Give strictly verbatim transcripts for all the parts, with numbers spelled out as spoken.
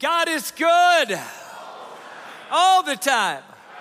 God is good all the time.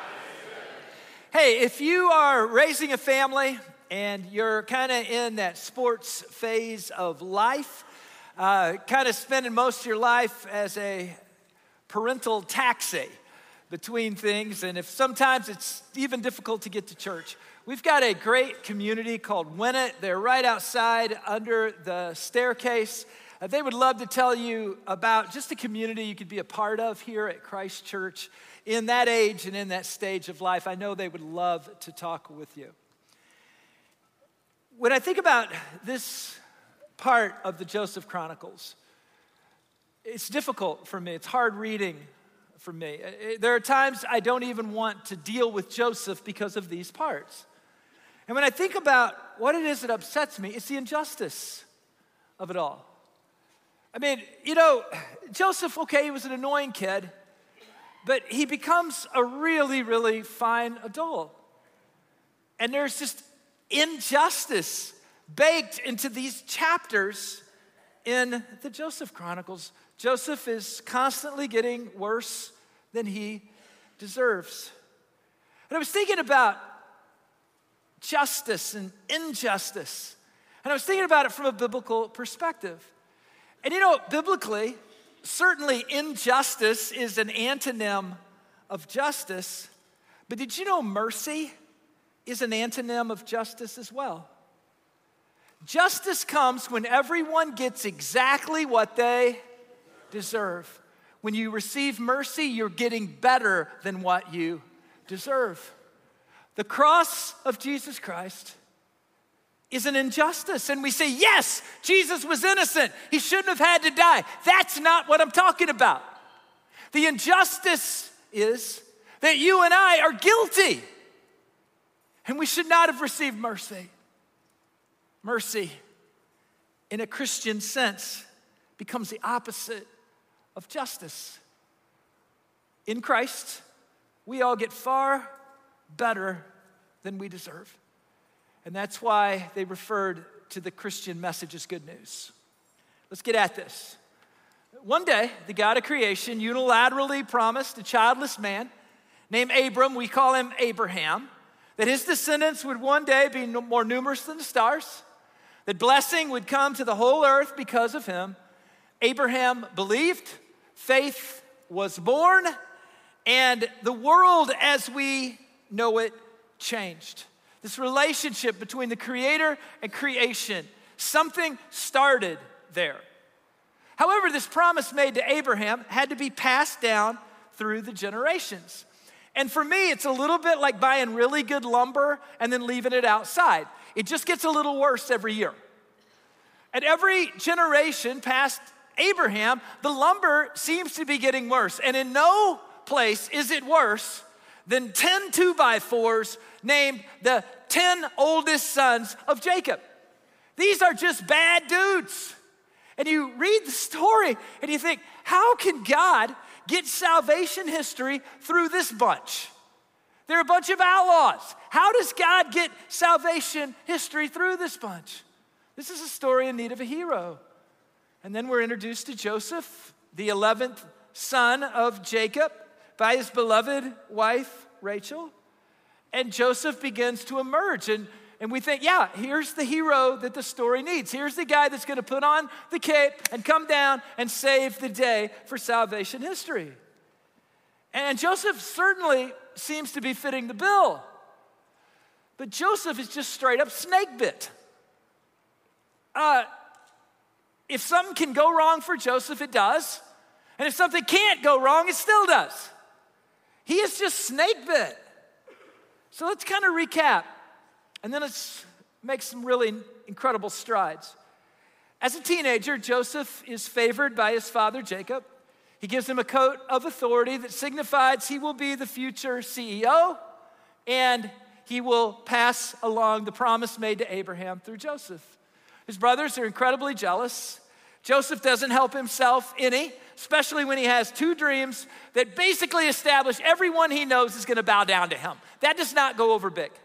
Hey, if you are raising a family and you're kind of in that sports phase of life, uh, kind of spending most of your life as a parental taxi between things, and if sometimes it's even difficult to get to church, we've got a great community called Win It. They're right outside under the staircase. Uh, they would love to tell you about just the community you could be a part of here at Christ Church in that age and in that stage of life. I know they would love to talk with you. When I think about this part of the Joseph Chronicles, it's difficult for me. It's hard reading for me. There are times I don't even want to deal with Joseph because of these parts. And when I think about what it is that upsets me, it's the injustice of it all. I mean, you know, Joseph, okay, he was an annoying kid, but he becomes a really, really fine adult. And there's just injustice baked into these chapters in the Joseph Chronicles. Joseph is constantly getting worse than he deserves. And I was thinking about justice and injustice. And I was thinking about it from a biblical perspective. And you know, biblically, certainly injustice is an antonym of justice. But did you know mercy is an antonym of justice as well? Justice comes when everyone gets exactly what they deserve. When you receive mercy, you're getting better than what you deserve. The cross of Jesus Christ is an injustice. And we say, yes, Jesus was innocent. He shouldn't have had to die. That's not what I'm talking about. The injustice is that you and I are guilty. And we should not have received mercy. Mercy, in a Christian sense, becomes the opposite of justice. In Christ, we all get far better than we deserve. And that's why they referred to the Christian message as good news. Let's get at this. One day, the God of creation unilaterally promised a childless man named Abram, we call him Abraham, that his descendants would one day be more numerous than the stars, that blessing would come to the whole earth because of him. Abraham believed, faith was born, and the world as we know it changed. This relationship between the Creator and creation, something started there. However, this promise made to Abraham had to be passed down through the generations. And for me, it's a little bit like buying really good lumber and then leaving it outside. It just gets a little worse every year. And every generation past Abraham, the lumber seems to be getting worse. And in no place is it worse than ten two-by-fours named the ten oldest sons of Jacob. These are just bad dudes. And you read the story and you think, how can God get salvation history through this bunch? They're a bunch of outlaws. How does God get salvation history through this bunch? This is a story in need of a hero. And then we're introduced to Joseph, the eleventh son of Jacob, by his beloved wife, Rachel. And Joseph begins to emerge. And, and we think, yeah, here's the hero that the story needs. Here's the guy that's going to put on the cape and come down and save the day for salvation history. And Joseph certainly seems to be fitting the bill. But Joseph is just straight up snake bit. Uh, if something can go wrong for Joseph, it does. And if something can't go wrong, it still does. He is just snake bit. So let's kind of recap, and then let's make some really incredible strides. As a teenager, Joseph is favored by his father, Jacob. He gives him a coat of authority that signifies he will be the future C E O, and he will pass along the promise made to Abraham through Joseph. His brothers are incredibly jealous. Joseph doesn't help himself any, especially when he has two dreams that basically establish everyone he knows is going to bow down to him. That does not go over big.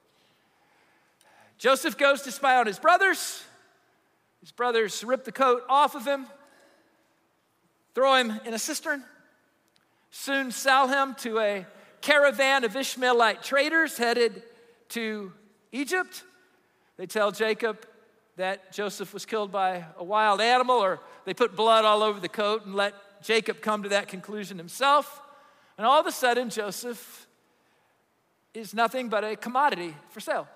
Joseph goes to spy on his brothers. His brothers rip the coat off of him. throw him in a cistern, soon sell him to a caravan of Ishmaelite traders headed to Egypt. They tell Jacob that Joseph was killed by a wild animal, or they put blood all over the coat and let Jacob come to that conclusion himself. And all of a sudden, Joseph is nothing but a commodity for sale.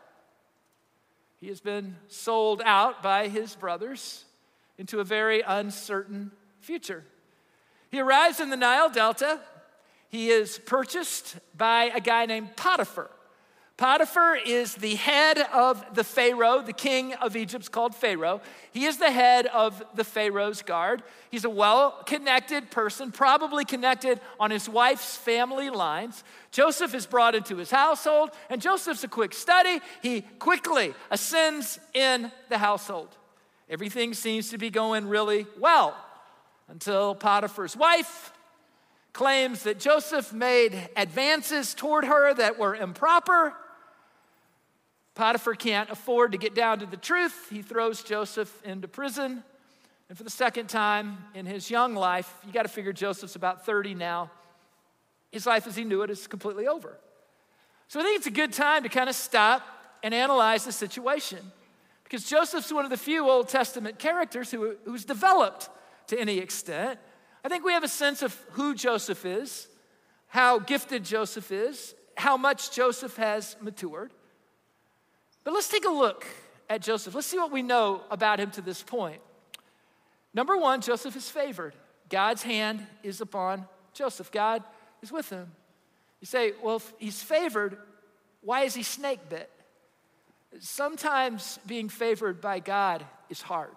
He has been sold out by his brothers into a very uncertain future. He arrives in the Nile Delta. He is purchased by a guy named Potiphar. Potiphar is the head of the Pharaoh. The king of Egypt's called Pharaoh. He is the head of the Pharaoh's guard. He's a well-connected person, probably connected on his wife's family lines. Joseph is brought into his household, and Joseph's a quick study. He quickly ascends in the household. Everything seems to be going really well until Potiphar's wife claims that Joseph made advances toward her that were improper. Potiphar can't afford to get down to the truth. He throws Joseph into prison. And for the second time in his young life, you got to figure Joseph's about thirty now. His life as he knew it is completely over. So I think it's a good time to kind of stop and analyze the situation, because Joseph's one of the few Old Testament characters who, who's developed to any extent. I think we have a sense of who Joseph is, how gifted Joseph is, how much Joseph has matured. But let's take a look at Joseph. Let's see what we know about him to this point. Number one, Joseph is favored. God's hand is upon Joseph. God is with him. You say, well, if he's favored, why is he snake bit? Sometimes being favored by God is hard.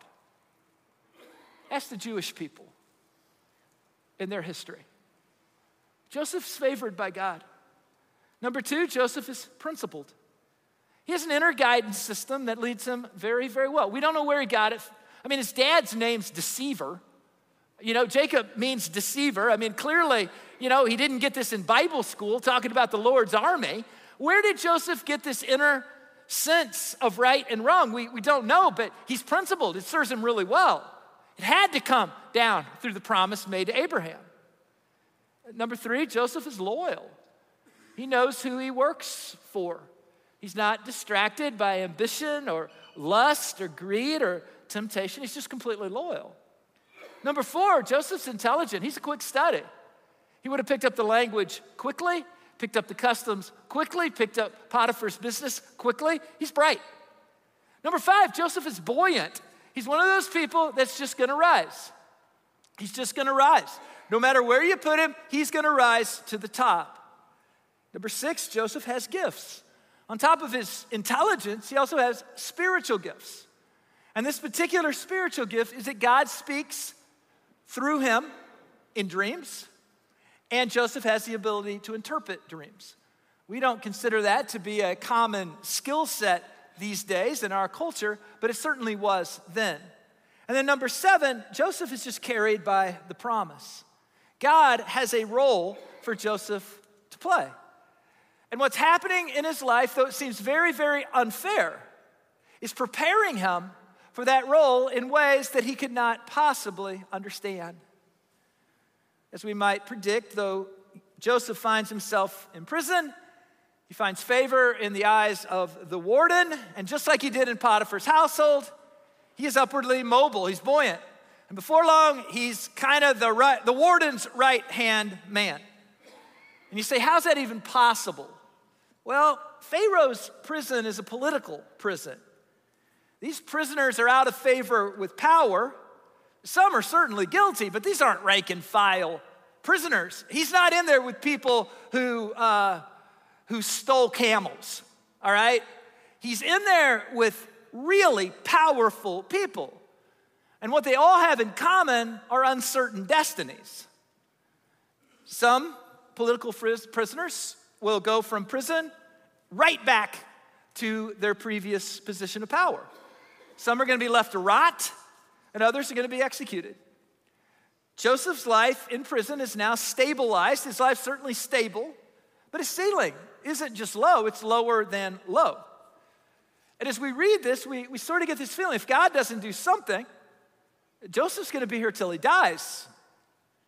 Ask the Jewish people in their history. Joseph's favored by God. Number two, Joseph is principled. He has an inner guidance system that leads him very, very well. We don't know where he got it. I mean, his dad's name's Deceiver. You know, Jacob means deceiver. I mean, clearly, you know, he didn't get this in Bible school talking about the Lord's army. Where did Joseph get this inner sense of right and wrong? We, we don't know, but he's principled. It serves him really well. It had to come down through the promise made to Abraham. Number three, Joseph is loyal. He knows who he works for. He's not distracted by ambition or lust or greed or temptation. He's just completely loyal. Number four, Joseph's intelligent. He's a quick study. He would have picked up the language quickly, picked up the customs quickly, picked up Potiphar's business quickly. He's bright. Number five, Joseph is buoyant. He's one of those people that's just going to rise. He's just going to rise. No matter where you put him, he's going to rise to the top. Number six, Joseph has gifts. On top of his intelligence, he also has spiritual gifts. And this particular spiritual gift is that God speaks through him in dreams, and Joseph has the ability to interpret dreams. We don't consider that to be a common skill set these days in our culture, but it certainly was then. And then number seven, Joseph is just carried by the promise. God has a role for Joseph to play. And what's happening in his life, though it seems very, very unfair, is preparing him for that role in ways that he could not possibly understand. As we might predict, though Joseph finds himself in prison, he finds favor in the eyes of the warden, and just like he did in Potiphar's household, he is upwardly mobile, he's buoyant. And before long, he's kind of the, right, the warden's right-hand man. And you say, how's that even possible? Well, Pharaoh's prison is a political prison. These prisoners are out of favor with power. Some are certainly guilty, but these aren't rank and file prisoners. He's not in there with people who, uh, who stole camels, all right? He's in there with really powerful people. And what they all have in common are uncertain destinies. Some political prisoners will go from prison right back to their previous position of power. Some are going to be left to rot, and others are going to be executed. Joseph's life in prison is now stabilized. His life's certainly stable, but his ceiling isn't just low, it's lower than low. And as we read this, we, we sort of get this feeling, if God doesn't do something, Joseph's going to be here till he dies.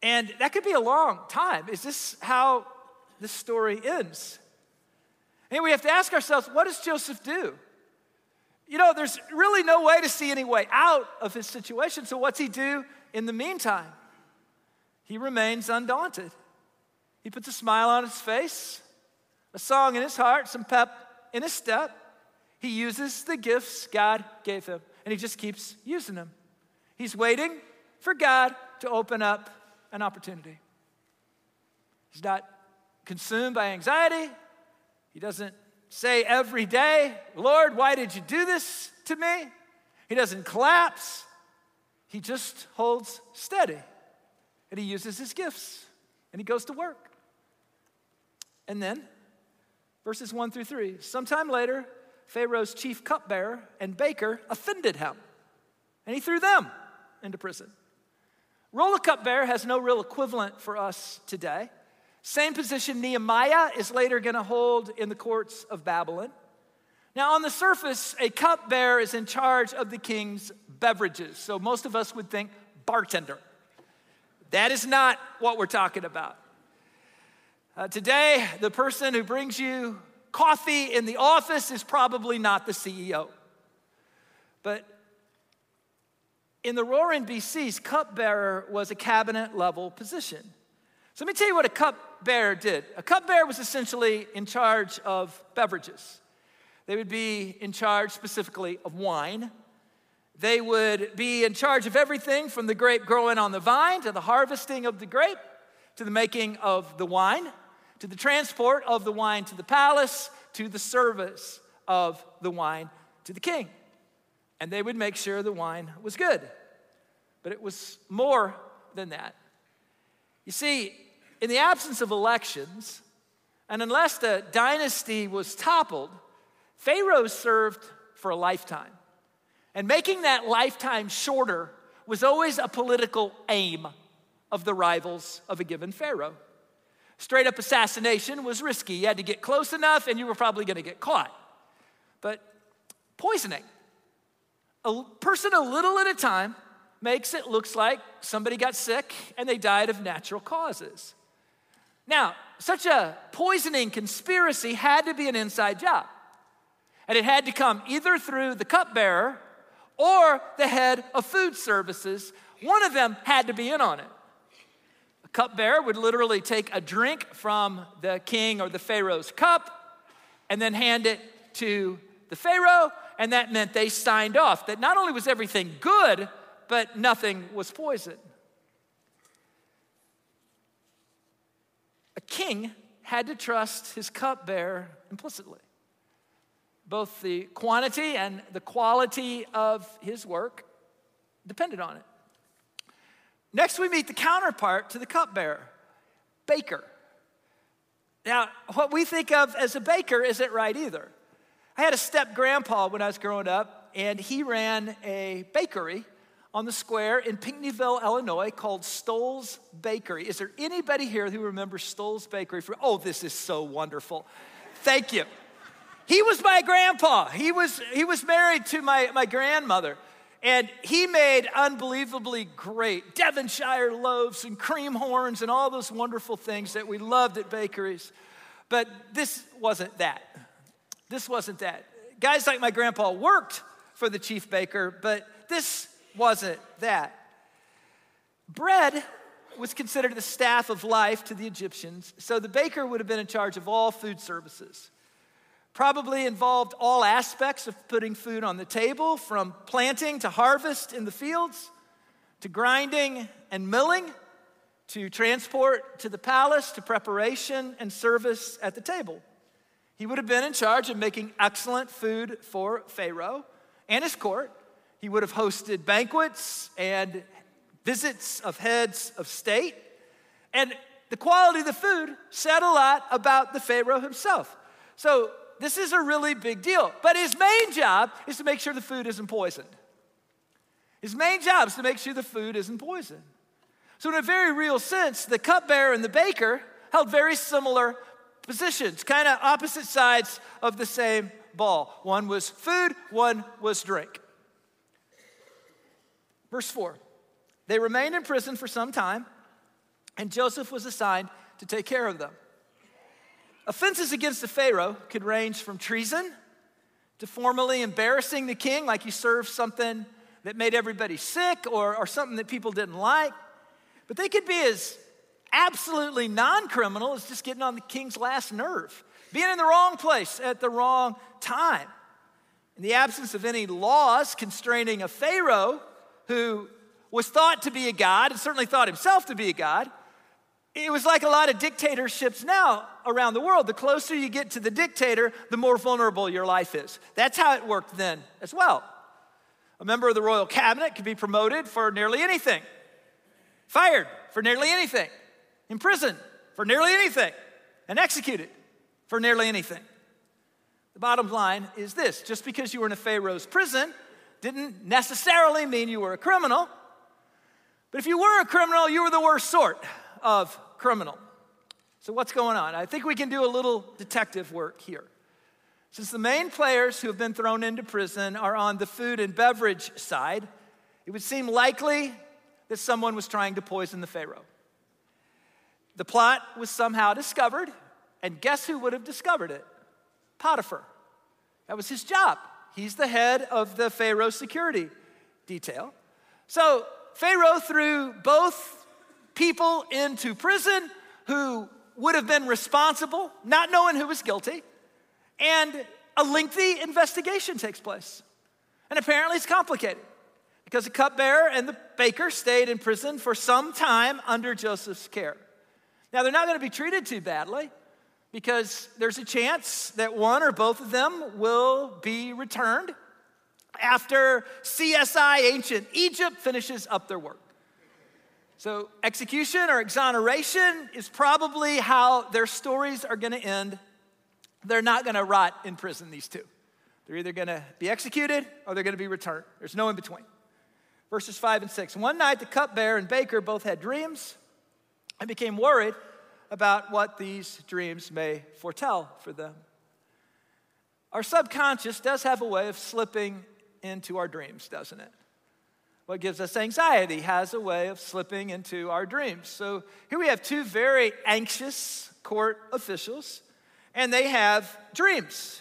And that could be a long time. Is this how this story ends? And we have to ask ourselves, what does Joseph do? You know, there's really no way to see any way out of his situation. So what's he do in the meantime? He remains undaunted. He puts a smile on his face, a song in his heart, some pep in his step. He uses the gifts God gave him, and he just keeps using them. He's waiting for God to open up an opportunity. He's not consumed by anxiety. He doesn't say every day, Lord, why did you do this to me? He doesn't collapse. He just holds steady, and he uses his gifts, and he goes to work. And then, verses one through three, sometime later, Pharaoh's chief cupbearer and baker offended him, and he threw them into prison. Role of cupbearer has no real equivalent for us today. Same position Nehemiah is later going to hold in the courts of Babylon. Now, on the surface, a cupbearer is in charge of the king's beverages. So most of us would think bartender. That is not what we're talking about. Uh, today, the person who brings you coffee in the office is probably not the C E O. But in the Roaring B Cs, cupbearer was a cabinet-level position. So let me tell you what a cupbearer did. A cupbearer was essentially in charge of beverages. They would be in charge specifically of wine. They would be in charge of everything from the grape growing on the vine to the harvesting of the grape to the making of the wine to the transport of the wine to the palace to the service of the wine to the king. And they would make sure the wine was good. But it was more than that. You see, in the absence of elections, and unless the dynasty was toppled, Pharaoh served for a lifetime. And making that lifetime shorter was always a political aim of the rivals of a given Pharaoh. Straight up assassination was risky. You had to get close enough and you were probably going to get caught. But poisoning, a person a little at a time, makes it look like somebody got sick and they died of natural causes. Now, such a poisoning conspiracy had to be an inside job. And it had to come either through the cupbearer or the head of food services. One of them had to be in on it. A cupbearer would literally take a drink from the king or the Pharaoh's cup and then hand it to the Pharaoh, and that meant they signed off that not only was everything good, but nothing was poisoned. A king had to trust his cupbearer implicitly. Both the quantity and the quality of his work depended on it. Next, we meet the counterpart to the cupbearer, baker. Now, what we think of as a baker isn't right either. I had a step-grandpa when I was growing up, and he ran a bakery on the square in Pinckneyville, Illinois, called Stoll's Bakery. Is there anybody here who remembers Stoll's Bakery? For, oh, this is so wonderful. Thank you. He was my grandpa. He was, he was married to my, my grandmother. And he made unbelievably great Devonshire loaves and cream horns and all those wonderful things that we loved at bakeries. But this wasn't that. This wasn't that. Guys like my grandpa worked for the chief baker, but this wasn't that. Bread was considered the staff of life to the Egyptians, so the baker would have been in charge of all food services. Probably involved all aspects of putting food on the table, from planting to harvest in the fields, to grinding and milling, to transport to the palace, to preparation and service at the table. He would have been in charge of making excellent food for Pharaoh and his court. He would have hosted banquets and visits of heads of state. And the quality of the food said a lot about the Pharaoh himself. So this is a really big deal. But his main job is to make sure the food isn't poisoned. His main job is to make sure the food isn't poisoned. So in a very real sense, the cupbearer and the baker held very similar positions, kind of opposite sides of the same ball. One was food, one was drink. Verse four, they remained in prison for some time, and Joseph was assigned to take care of them. Offenses against the Pharaoh could range from treason to formally embarrassing the king, like you served something that made everybody sick or, or something that people didn't like. But they could be as absolutely non-criminal as just getting on the king's last nerve, being in the wrong place at the wrong time. In the absence of any laws constraining a Pharaoh who was thought to be a god and certainly thought himself to be a god, it was like a lot of dictatorships now around the world. The closer you get to the dictator, the more vulnerable your life is. That's how it worked then as well. A member of the royal cabinet could be promoted for nearly anything, fired for nearly anything, imprisoned for nearly anything, and executed for nearly anything. The bottom line is this: just because you were in a Pharaoh's prison didn't necessarily mean you were a criminal. But if you were a criminal, you were the worst sort of criminal. So what's going on? I think we can do a little detective work here. Since the main players who have been thrown into prison are on the food and beverage side, it would seem likely that someone was trying to poison the Pharaoh. The plot was somehow discovered, and guess who would have discovered it? Potiphar. That was his job. He's the head of the Pharaoh security detail. So Pharaoh threw both people into prison who would have been responsible, not knowing who was guilty, and a lengthy investigation takes place. And apparently it's complicated because the cupbearer and the baker stayed in prison for some time under Joseph's care. Now, they're not going to be treated too badly because there's a chance that one or both of them will be returned after C S I Ancient Egypt finishes up their work. So execution or exoneration is probably how their stories are going to end. They're not going to rot in prison, these two. They're either going to be executed or they're going to be returned. There's no in between. Verses five and six. One night the cupbearer and baker both had dreams and became worried about what these dreams may foretell for them. Our subconscious does have a way of slipping into our dreams, doesn't it? What gives us anxiety has a way of slipping into our dreams. So here we have two very anxious court officials, and they have dreams.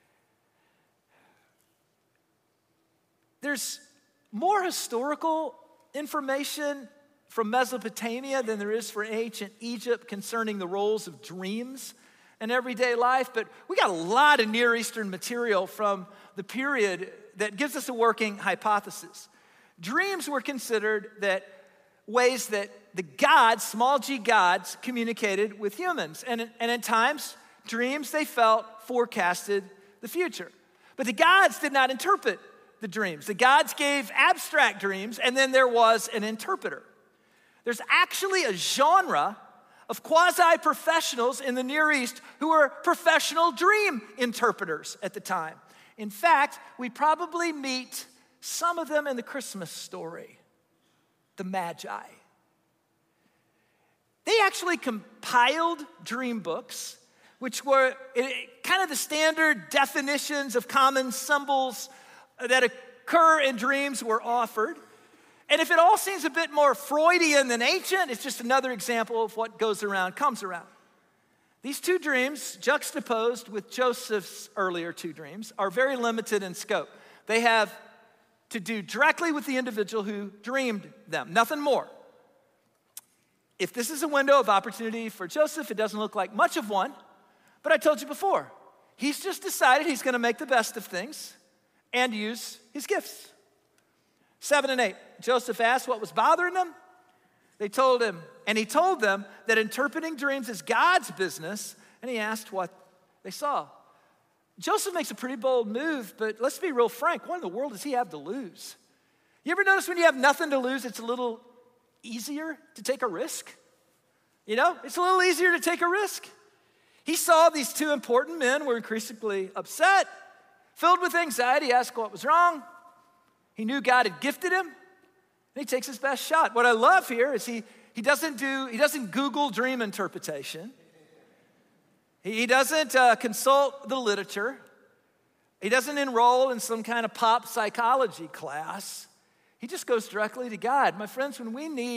There's more historical information from Mesopotamia than there is for ancient Egypt concerning the roles of dreams in everyday life, but we got a lot of Near Eastern material from the period that gives us a working hypothesis. Dreams were considered that ways that the gods, small g gods, communicated with humans. And, and at times, dreams, they felt, forecasted the future. But the gods did not interpret the dreams. The gods gave abstract dreams, and then there was an interpreter. There's actually a genre of quasi-professionals in the Near East who were professional dream interpreters at the time. In fact, we probably meet some of them in the Christmas story, the Magi. They actually compiled dream books, which were kind of the standard definitions of common symbols that occur in dreams were offered. And if it all seems a bit more Freudian than ancient, it's just another example of what goes around comes around. These two dreams, juxtaposed with Joseph's earlier two dreams, are very limited in scope. They have to do directly with the individual who dreamed them, nothing more. If this is a window of opportunity for Joseph, it doesn't look like much of one, but I told you before, he's just decided he's going to make the best of things and use his gifts. Seven and eight, Joseph asked what was bothering them. They told him, and he told them that interpreting dreams is God's business, and he asked what they saw. Joseph makes a pretty bold move, but let's be real frank, what in the world does he have to lose? You ever notice when you have nothing to lose, it's a little easier to take a risk? You know, it's a little easier to take a risk. He saw these two important men were increasingly upset, filled with anxiety, asked what was wrong. He knew God had gifted him, and he takes his best shot. What I love here is he, he doesn't do, he doesn't Google dream interpretation. He, he doesn't uh, consult the literature. He doesn't enroll in some kind of pop psychology class. He just goes directly to God. My friends, when we need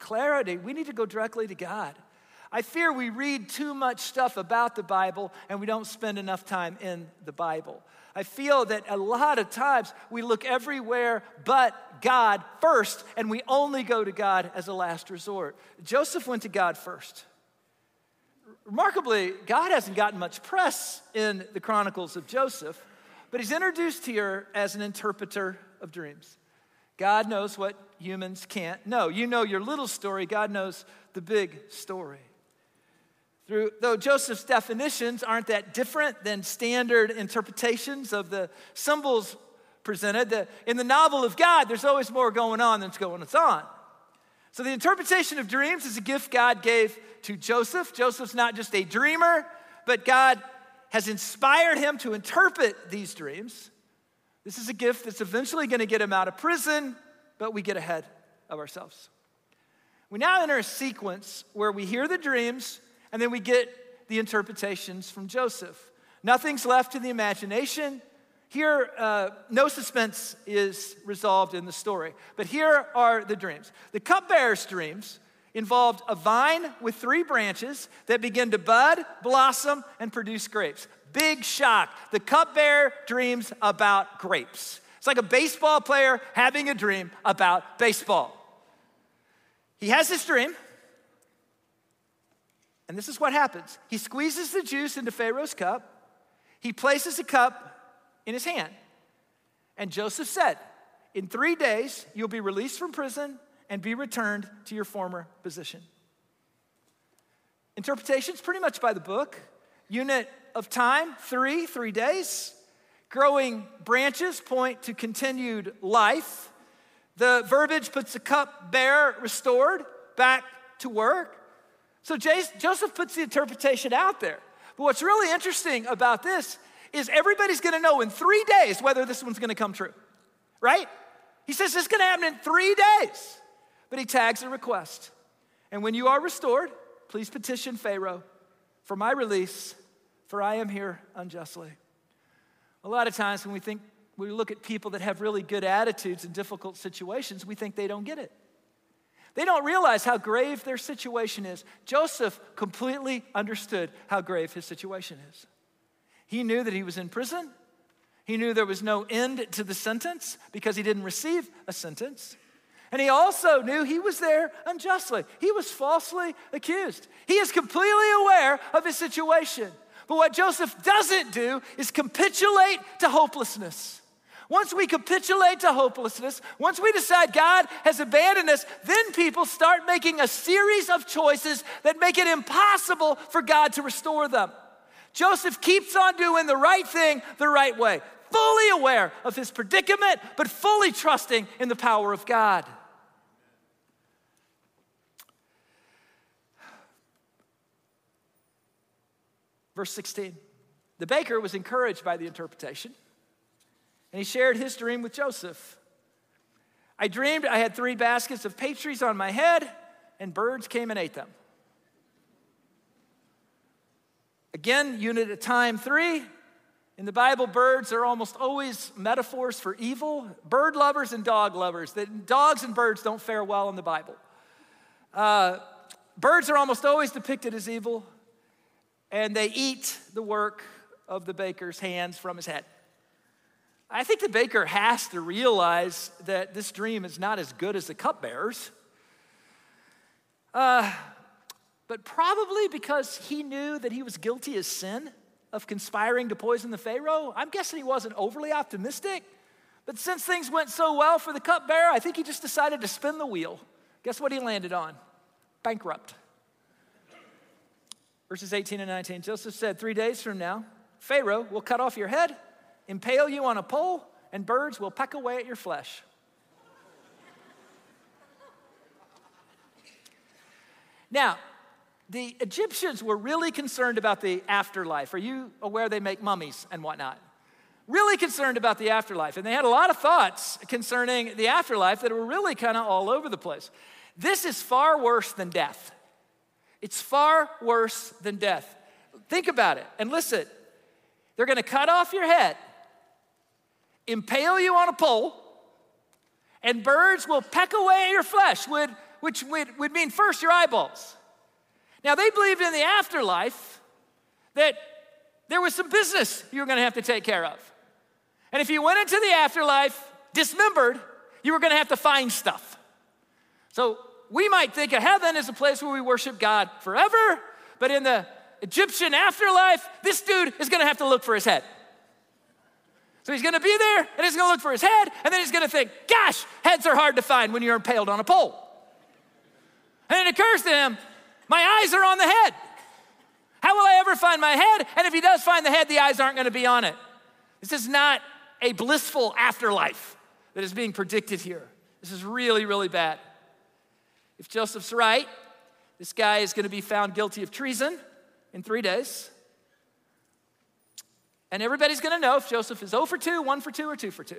clarity, we need to go directly to God. I fear we read too much stuff about the Bible and we don't spend enough time in the Bible. I feel that a lot of times we look everywhere but God first, and we only go to God as a last resort. Joseph went to God first. Remarkably, God hasn't gotten much press in the Chronicles of Joseph, but he's introduced here as an interpreter of dreams. God knows what humans can't know. You know your little story, God knows the big story. Through, though Joseph's definitions aren't that different than standard interpretations of the symbols presented, the, in the novel of God, there's always more going on than's going on. So the interpretation of dreams is a gift God gave to Joseph. Joseph's not just a dreamer, but God has inspired him to interpret these dreams. This is a gift that's eventually going to get him out of prison, but we get ahead of ourselves. We now enter a sequence where we hear the dreams, and then we get the interpretations from Joseph. Nothing's left to the imagination. Here, uh, no suspense is resolved in the story. But here are the dreams. The cupbearer's dreams involved a vine with three branches that begin to bud, blossom, and produce grapes. Big shock. The cupbearer dreams about grapes. It's like a baseball player having a dream about baseball. He has this dream. And this is what happens. He squeezes the juice into Pharaoh's cup. He places the cup in his hand. And Joseph said, in three days, you'll be released from prison and be returned to your former position. Interpretations pretty much by the book. Unit of time, three, three days. Growing branches point to continued life. The verbiage puts the cup-bearer restored back to work. So Joseph puts the interpretation out there. But what's really interesting about this is everybody's going to know in three days whether this one's going to come true, right? He says it's going to happen in three days. But he tags a request. And when you are restored, please petition Pharaoh for my release, for I am here unjustly. A lot of times when we think, we look at people that have really good attitudes in difficult situations, we think they don't get it. They don't realize how grave their situation is. Joseph completely understood how grave his situation is. He knew that he was in prison. He knew there was no end to the sentence because he didn't receive a sentence. And he also knew he was there unjustly. He was falsely accused. He is completely aware of his situation. But what Joseph doesn't do is capitulate to hopelessness. Once we capitulate to hopelessness, once we decide God has abandoned us, then people start making a series of choices that make it impossible for God to restore them. Joseph keeps on doing the right thing the right way, fully aware of his predicament, but fully trusting in the power of God. Verse sixteen, the baker was encouraged by the interpretation, and he shared his dream with Joseph. I dreamed I had three baskets of pastries on my head, and birds came and ate them. Again, unit of time three. In the Bible, birds are almost always metaphors for evil. Bird lovers and dog lovers. That dogs and birds don't fare well in the Bible. Uh, birds are almost always depicted as evil, and they eat the work of the baker's hands from his head. I think the baker has to realize that this dream is not as good as the cupbearers. Uh, but probably because he knew that he was guilty as sin of conspiring to poison the Pharaoh. I'm guessing he wasn't overly optimistic. But since things went so well for the cupbearer, I think he just decided to spin the wheel. Guess what he landed on? Bankrupt. Verses eighteen and nineteen, Joseph said, three days from now, Pharaoh will cut off your head, impale you on a pole, and birds will peck away at your flesh. Now, the Egyptians were really concerned about the afterlife. Are you aware they make mummies and whatnot? Really concerned about the afterlife. And they had a lot of thoughts concerning the afterlife that were really kind of all over the place. This is far worse than death. It's far worse than death. Think about it and listen. They're going to cut off your head, impale you on a pole, and birds will peck away at your flesh. Would, which would, would mean first your eyeballs. Now, they believed in the afterlife that there was some business you were going to have to take care of. And if you went into the afterlife dismembered, you were going to have to find stuff. So we might think of heaven as a place where we worship God forever, but in the Egyptian afterlife, this dude is going to have to look for his head. So he's going to be there, and he's going to look for his head, and then he's going to think, gosh, heads are hard to find when you're impaled on a pole. And it occurs to him, my eyes are on the head. How will I ever find my head? And if he does find the head, the eyes aren't going to be on it. This is not a blissful afterlife that is being predicted here. This is really, really bad. If Joseph's right, this guy is going to be found guilty of treason in three days. And everybody's going to know if Joseph is zero for two, one for two, or two for two.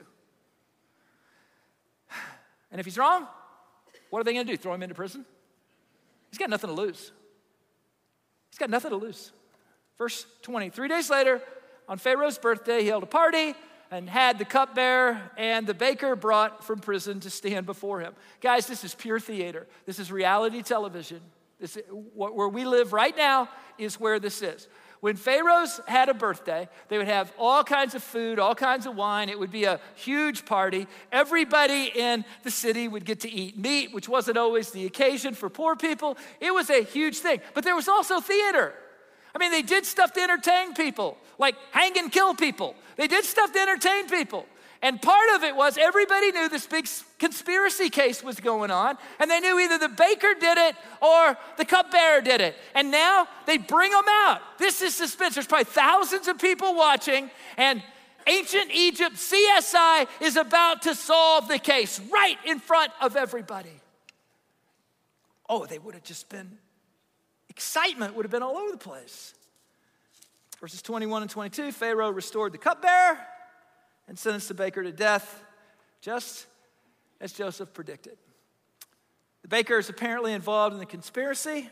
And if he's wrong, what are they going to do? Throw him into prison? He's got nothing to lose. He's got nothing to lose. Verse twenty, three days later, on Pharaoh's birthday, he held a party and had the cupbearer and the baker brought from prison to stand before him. Guys, this is pure theater. This is reality television. This, where we live right now is where this is. When Pharaoh's had a birthday, they would have all kinds of food, all kinds of wine. It would be a huge party. Everybody in the city would get to eat meat, which wasn't always the occasion for poor people. It was a huge thing. But there was also theater. I mean, they did stuff to entertain people, like hang and kill people. They did stuff to entertain people. And part of it was everybody knew this big conspiracy case was going on, and they knew either the baker did it or the cupbearer did it. And now they bring them out. This is suspense. There's probably thousands of people watching, and ancient Egypt C S I is about to solve the case right in front of everybody. Oh, they would have just been, excitement would have been all over the place. Verses twenty-one and twenty-two, Pharaoh restored the cupbearer and sentenced the baker to death, just as Joseph predicted. The baker is apparently involved in the conspiracy.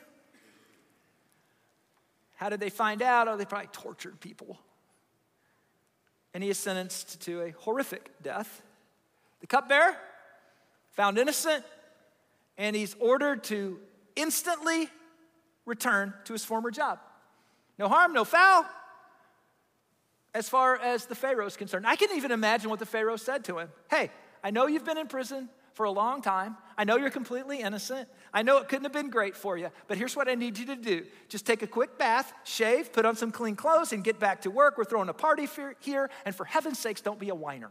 How did they find out? Oh, they probably tortured people. And he is sentenced to a horrific death. The cupbearer, found innocent, and he's ordered to instantly return to his former job. No harm, no foul, as far as the Pharaoh is concerned. I can even imagine what the Pharaoh said to him. Hey, I know you've been in prison for a long time. I know you're completely innocent. I know it couldn't have been great for you, but here's what I need you to do. Just take a quick bath, shave, put on some clean clothes, and get back to work. We're throwing a party for, here, and for heaven's sakes, don't be a whiner.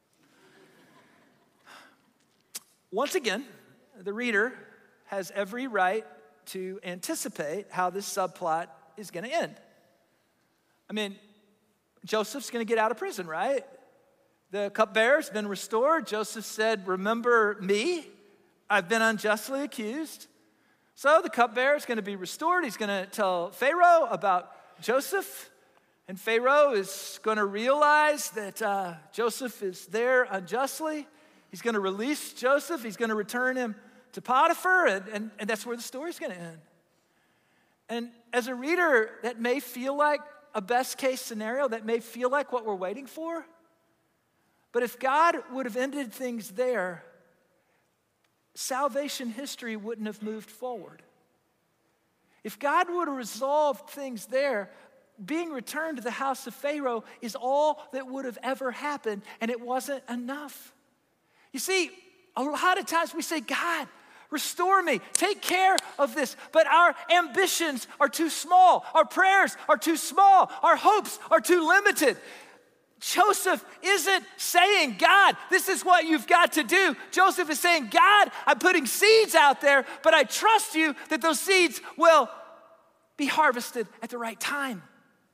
Once again, the reader has every right to anticipate how this subplot is going to end. I mean, Joseph's going to get out of prison, right? The cupbearer's been restored. Joseph said, remember me? I've been unjustly accused. So the cupbearer's going to be restored. He's going to tell Pharaoh about Joseph. And Pharaoh is going to realize that uh, Joseph is there unjustly. He's going to release Joseph. He's going to return him to Potiphar. And, and, and that's where the story's going to end. And as a reader, that may feel like a best case scenario, that may feel like what we're waiting for. But if God would have ended things there, salvation history wouldn't have moved forward. If God would have resolved things there, being returned to the house of Pharaoh is all that would have ever happened, and it wasn't enough. You see, a lot of times we say, God, restore me, take care of this. But our ambitions are too small. Our prayers are too small. Our hopes are too limited. Joseph isn't saying, God, this is what you've got to do. Joseph is saying, God, I'm putting seeds out there, but I trust you that those seeds will be harvested at the right time.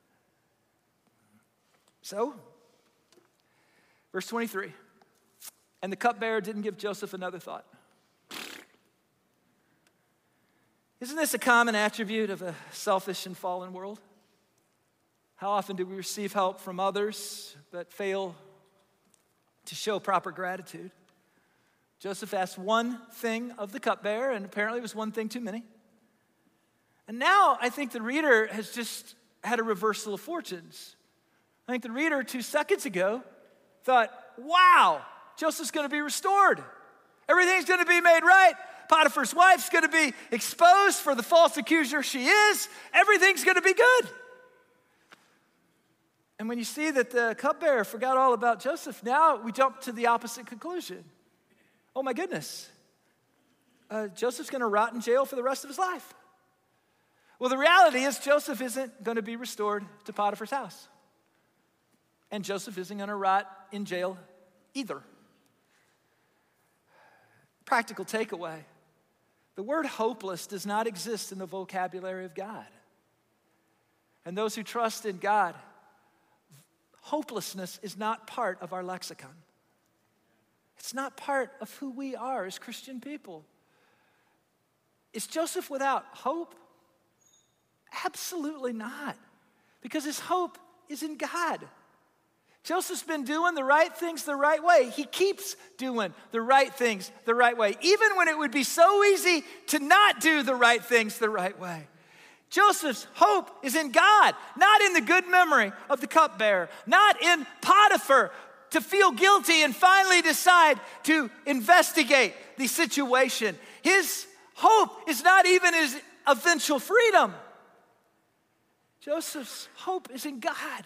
So, verse twenty-three, and the cupbearer didn't give Joseph another thought. Isn't this a common attribute of a selfish and fallen world? How often do we receive help from others but fail to show proper gratitude? Joseph asked one thing of the cupbearer, and apparently it was one thing too many. And now I think the reader has just had a reversal of fortunes. I think the reader two seconds ago thought, wow, Joseph's going to be restored. Everything's going to be made right. Potiphar's wife's gonna be exposed for the false accuser she is. Everything's gonna be good. And when you see that the cupbearer forgot all about Joseph, now we jump to the opposite conclusion. Oh my goodness, uh, Joseph's gonna rot in jail for the rest of his life. Well, the reality is Joseph isn't gonna be restored to Potiphar's house. And Joseph isn't gonna rot in jail either. Practical takeaway, the word hopeless does not exist in the vocabulary of God. And those who trust in God, hopelessness is not part of our lexicon. It's not part of who we are as Christian people. Is Joseph without hope? Absolutely not, because his hope is in God. Joseph's been doing the right things the right way. He keeps doing the right things the right way, even when it would be so easy to not do the right things the right way. Joseph's hope is in God, not in the good memory of the cupbearer, not in Potiphar to feel guilty and finally decide to investigate the situation. His hope is not even his eventual freedom. Joseph's hope is in God.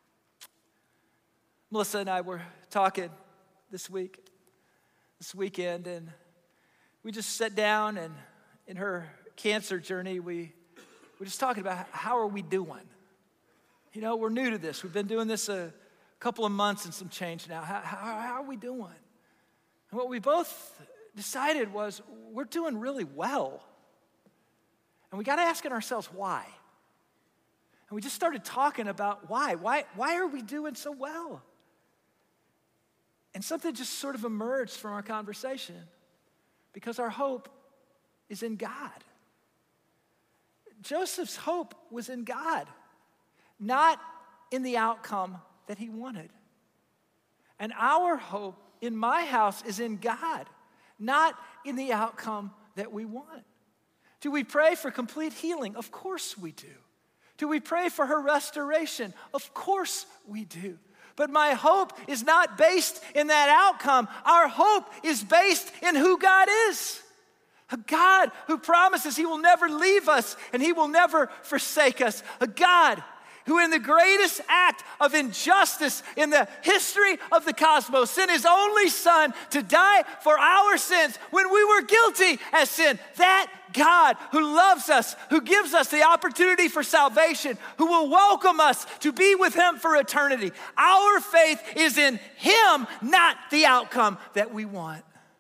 Melissa and I were talking this week, this weekend, and we just sat down, and in her cancer journey, we We're just talking about how are we doing? You know, we're new to this. We've been doing this a couple of months and some change now. How, how, how are we doing? And what we both decided was we're doing really well. And we got to ask ourselves why. And we just started talking about why. Why, why are we doing so well? And something just sort of emerged from our conversation because our hope is in God. Joseph's hope was in God, not in the outcome that he wanted. And our hope in my house is in God, not in the outcome that we want. Do we pray for complete healing? Of course we do. Do we pray for her restoration? Of course we do. But my hope is not based in that outcome. Our hope is based in who God is. A God who promises he will never leave us and he will never forsake us. A God who in the greatest act of injustice in the history of the cosmos sent his only son to die for our sins when we were guilty as sin. That God who loves us, who gives us the opportunity for salvation, who will welcome us to be with him for eternity. Our faith is in him, not the outcome that we want.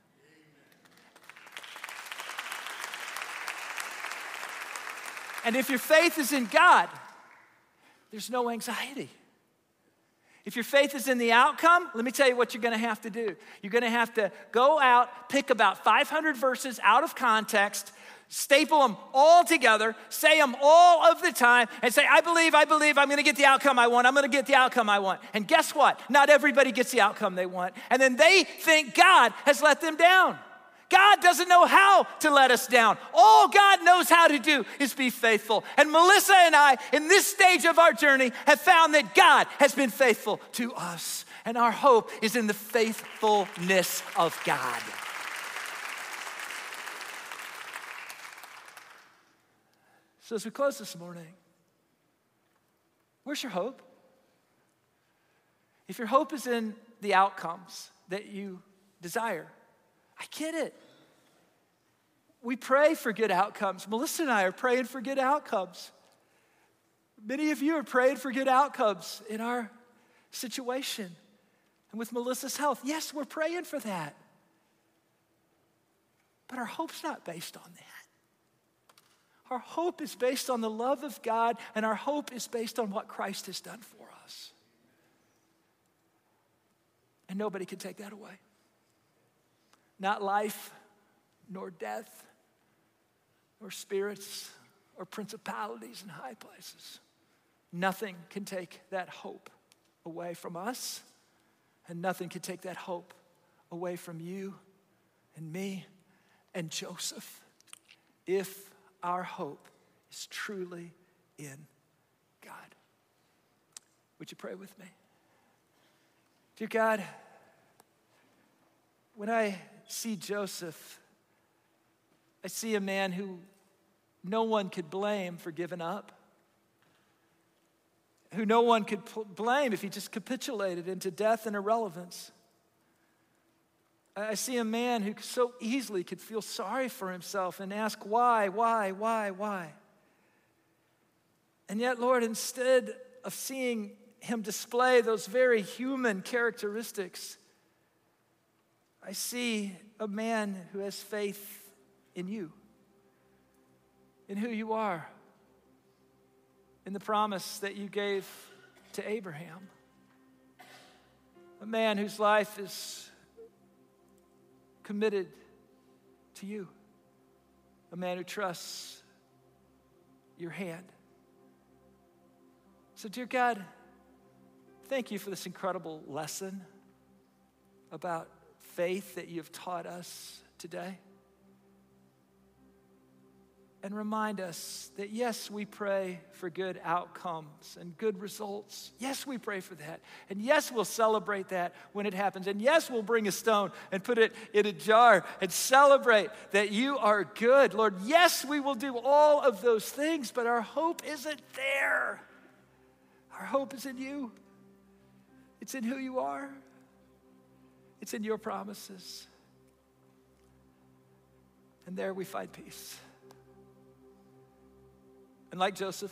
And if your faith is in God, there's no anxiety. If your faith is in the outcome, let me tell you what you're gonna have to do. You're gonna have to go out, pick about five hundred verses out of context, staple them all together, say them all of the time, and say, I believe, I believe, I'm gonna get the outcome I want, I'm gonna get the outcome I want. And guess what? Not everybody gets the outcome they want. And then they think God has let them down. God doesn't know how to let us down. All God knows how to do is be faithful. And Melissa and I, in this stage of our journey, have found that God has been faithful to us. And our hope is in the faithfulness of God. So as we close this morning, where's your hope? If your hope is in the outcomes that you desire, I get it. We pray for good outcomes. Melissa and I are praying for good outcomes. Many of you are praying for good outcomes in our situation and with Melissa's health. Yes, we're praying for that. But our hope's not based on that. Our hope is based on the love of God, and our hope is based on what Christ has done for us. And nobody can take that away. Not life, nor death, nor spirits, or principalities in high places. Nothing can take that hope away from us, and nothing can take that hope away from you and me and Joseph if our hope is truly in God. Would you pray with me? Dear God, when I see Joseph I see a man who no one could blame for giving up, who no one could pl- blame if he just capitulated into death and irrelevance. I see a man who so easily could feel sorry for himself and ask why, why, why, why. And yet, Lord, instead of seeing him display those very human characteristics, I see a man who has faith in you, in who you are, in the promise that you gave to Abraham. A man whose life is committed to you. A man who trusts your hand. So, dear God, thank you for this incredible lesson about faith that you have taught us today. And remind us that, yes, we pray for good outcomes and good results. Yes, we pray for that. And yes, we'll celebrate that when it happens. And yes, we'll bring a stone and put it in a jar and celebrate that you are good. Lord, yes, we will do all of those things, but our hope isn't there. Our hope is in you. It's in who you are. It's in your promises. And there we find peace. And like Joseph,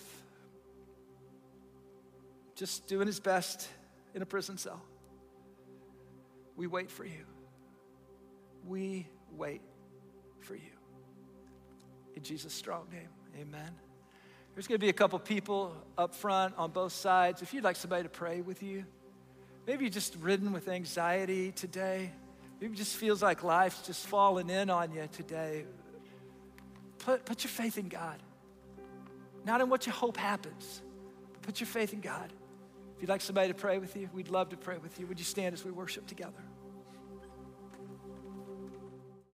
just doing his best in a prison cell, we wait for you. We wait for you. In Jesus' strong name, amen. There's going to be a couple people up front on both sides. If you'd like somebody to pray with you, maybe you're just ridden with anxiety today. Maybe it just feels like life's just falling in on you today. Put, put your faith in God. Not in what you hope happens, but put your faith in God. If you'd like somebody to pray with you, we'd love to pray with you. Would you stand as we worship together?